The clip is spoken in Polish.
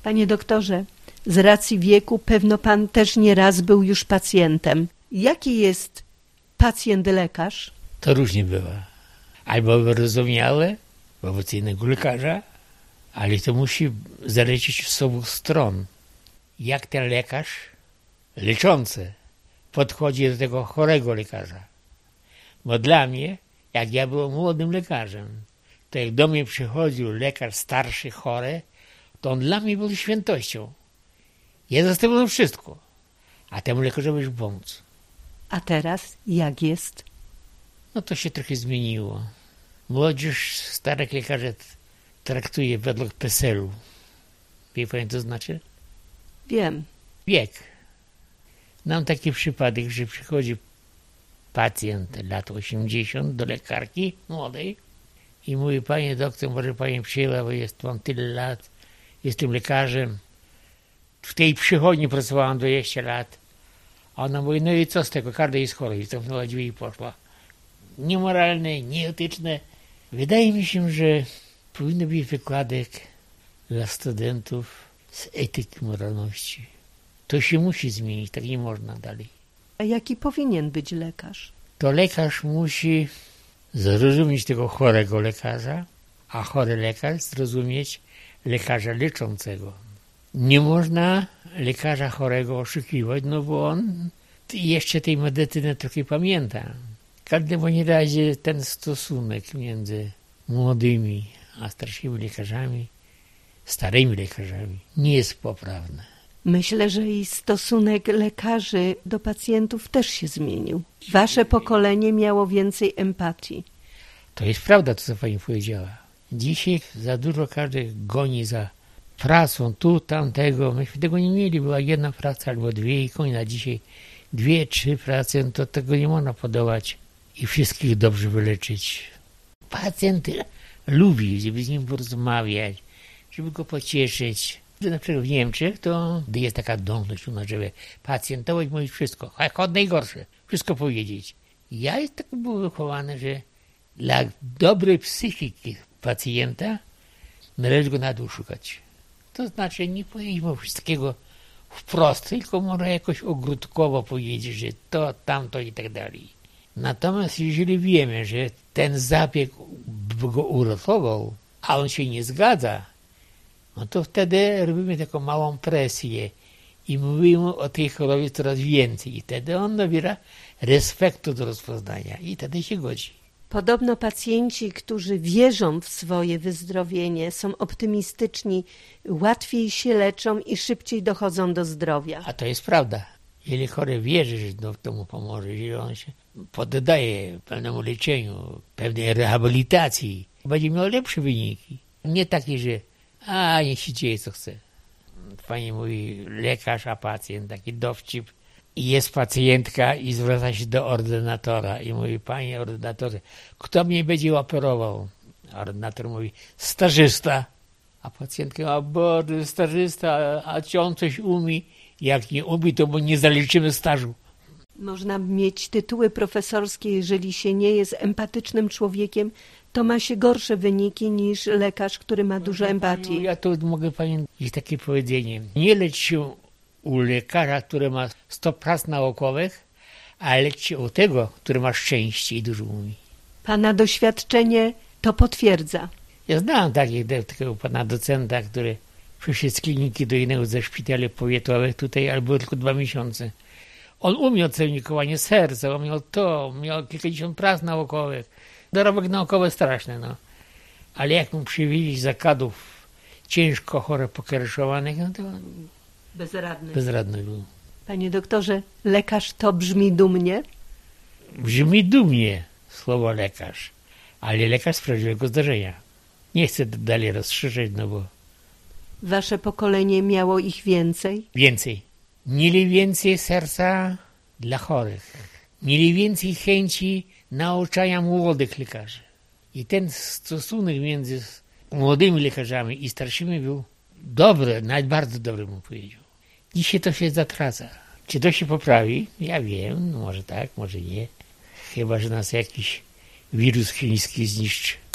Panie doktorze, z racji wieku pewno pan też nieraz był już pacjentem. Jaki jest pacjent-lekarz? To różnie bywa. Albo wyrozumiałe wobec innego lekarza, ale to musi zalecieć z obu stron. Jak ten lekarz leczący podchodzi do tego chorego lekarza. Bo dla mnie, jak ja byłem młodym lekarzem, to jak do mnie przychodził lekarz starszy, chory, to on dla mnie był świętością. Ja zostawiłem wszystko, a temu lekarzowi już pomóc. A teraz jak jest? No to się trochę zmieniło. Młodzież starych lekarzy traktuje według PESEL-u. Wie pani, co znaczy? Wiem. Wiek. Mam taki przypadek, że przychodzi pacjent lat 80 do lekarki młodej i mówi: panie doktor, może pani przyjęła, bo mam tyle lat, jestem lekarzem. W tej przychodni pracowałam 20 lat. A ona mówi: no i co z tego, każdy jest chory. I zamknęła drzwi i poszła. Niemoralne, nieetyczne. Wydaje mi się, że powinno być wykładek dla studentów z etyki moralności. To się musi zmienić, tak nie można dalej. A jaki powinien być lekarz? To lekarz musi zrozumieć tego chorego lekarza, a chory lekarz zrozumieć lekarza leczącego. Nie można lekarza chorego oszukiwać, no bo on jeszcze tej medycyny trochę pamięta. W każdym razie ten stosunek między młodymi a starszymi lekarzami, starymi lekarzami nie jest poprawny. Myślę, że i stosunek lekarzy do pacjentów też się zmienił. Wasze pokolenie miało więcej empatii. To jest prawda, to co pani powiedziała. Dzisiaj za dużo każdy goni za pracą, tu, tamtego. Myśmy tego nie mieli. Była jedna praca albo dwie i koniec. A dzisiaj 2, 3 prace, to tego nie można podołać i wszystkich dobrze wyleczyć. Pacjent lubi, żeby z nim porozmawiać, żeby go pocieszyć. Na przykład w Niemczech to jest taka dążność u nas, żeby pacjentować mówić wszystko, jak najgorsze, wszystko powiedzieć. Ja jest tak był wychowany, że dla dobrej psychiki pacjenta należy go na dół szukać. To znaczy nie powiedzieć wszystkiego wprost, tylko może jakoś ogródkowo powiedzieć, że to, tamto i tak dalej. Natomiast jeżeli wiemy, że ten zabieg go uratował, a on się nie zgadza, no to wtedy robimy taką małą presję i mówimy o tej chorobie coraz więcej. I wtedy on nabiera respektu do rozpoznania i wtedy się godzi. Podobno pacjenci, którzy wierzą w swoje wyzdrowienie, są optymistyczni, łatwiej się leczą i szybciej dochodzą do zdrowia. A to jest prawda. Jeżeli chory wierzy, że to mu pomoże, jeżeli on się poddaje pewnemu leczeniu, pewnej rehabilitacji, będzie miał lepsze wyniki. Nie takie, że niech się dzieje co chce. Pani mówi lekarz, a pacjent, taki dowcip. I jest pacjentka i zwraca się do ordynatora i mówi: panie ordynatorze, kto mnie będzie operował? Ordynator mówi: stażysta. A pacjentka: a Boże, stażysta, a czy on coś umie? Jak nie umie, to mu nie zaliczymy stażu. Można mieć tytuły profesorskie, jeżeli się nie jest empatycznym człowiekiem, to ma się gorsze wyniki niż lekarz, który ma dużo empatii. Ja tu mogę pani jest takie powiedzenie: nie lecz się u lekarza, który ma 100 prac naukowych, a lecz się u tego, który ma szczęście i dużo umie. Pana doświadczenie to potwierdza. Ja znałem takiego pana docenta, który przyszedł z kliniki do innego ze szpitali powiatowych tutaj, albo tylko 2 miesiące. On umiał celnikowanie serca, miał kilkadziesiąt prac naukowych. Dorobek naukowy straszny, no. Ale jak mu przywieźli zakładów ciężko chore pokryszowanych, no to bezradny był. Panie doktorze, lekarz to brzmi dumnie? Brzmi dumnie słowo lekarz, ale lekarz z prawdziwego zdarzenia. Nie chcę dalej rozszerzyć, no bo... Wasze pokolenie miało ich więcej? Więcej. Mieli więcej serca dla chorych. Mieli więcej chęci nauczania młodych lekarzy. I ten stosunek między młodymi lekarzami i starszymi był dobry, nawet bardzo dobry, bym powiedział. Dzisiaj to się zatraca. Czy to się poprawi? Ja wiem, może tak, może nie. Chyba że nas jakiś wirus chiński zniszczy.